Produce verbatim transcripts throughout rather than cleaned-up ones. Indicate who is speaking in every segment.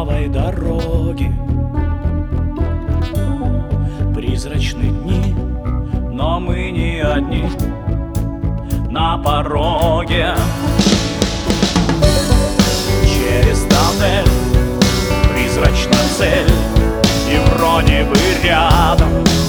Speaker 1: новой дороги. Призрачные дни, но мы не одни на пороге. Через тоннель призрачная цель, и вроде бы рядом.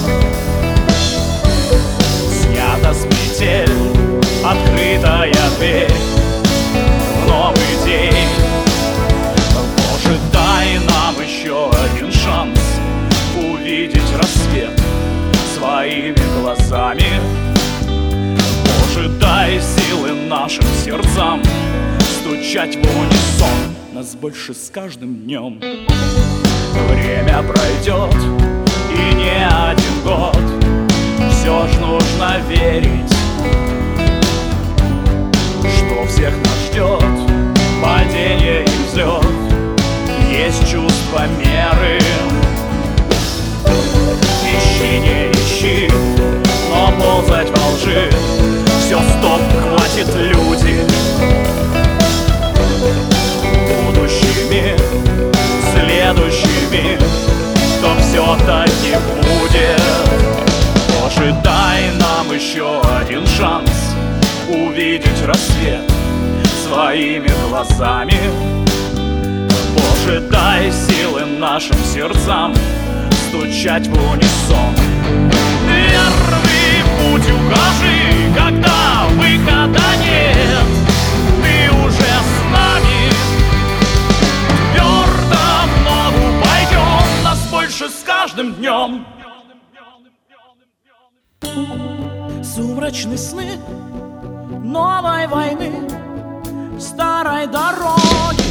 Speaker 1: Снята с метель, открытая дверь в новый день. Боже, дай нам еще один шанс увидеть рассвет своими глазами. Боже, дай силы нашим сердцам стучать в унисон нас больше с каждым днем. Время пройдет, и не один год, все ж нужно верить, что всех нас ждет падение и взлет. Есть чувство меры. Ищи, не ищи, но ползать во лжи. Все, стоп, хватит, люди. Будущими, следующими, то все так не будет. Боже, дай нам еще один шанс увидеть рассвет своими глазами. Боже, дай силы нашим сердцам стучать в унисон. Верный путь укажи, когда выхода нет. Ты уже с нами, твердо в ногу пойдем, нас больше с каждым днем. Сумрачные сны новой войны, старой дороги.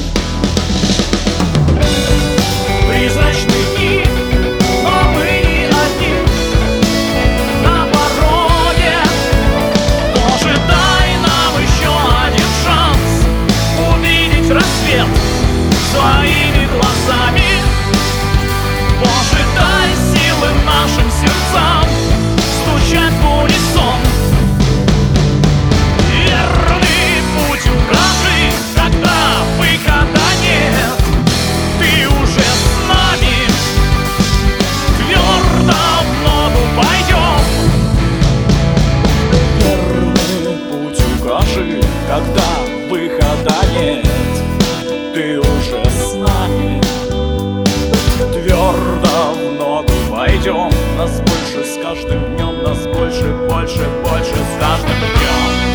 Speaker 1: Призрачные дни, но мы не одни на пороге. Боже, дай нам еще один шанс увидеть рассвет своими глазами. Боже, дай силы нашим сердцам стучать в унисон. Верный путь укажи, когда выхода нет. Ты уже с нами, твердо в ногу пойдем. Верный путь укажи, когда выхода нет. Ты уже с нами, твердо в ногу пойдем. Нас больше с каждым днем, нас больше, больше, больше с каждым днем.